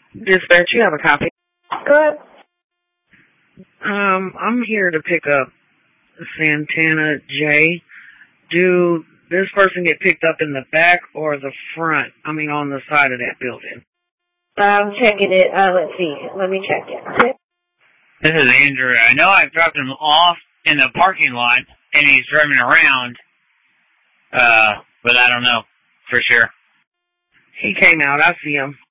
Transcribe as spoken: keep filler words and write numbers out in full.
Dispatch, you have a copy. Good. Um, I'm here to pick up Santana J. Do this person get picked up in the back or the front? I mean, on the side of that building. I'm checking it. Uh, let's see. Let me check it. This is Andrew. I know I've dropped him off in the parking lot, and he's driving around, uh, but I don't know for sure. He came out. I see him.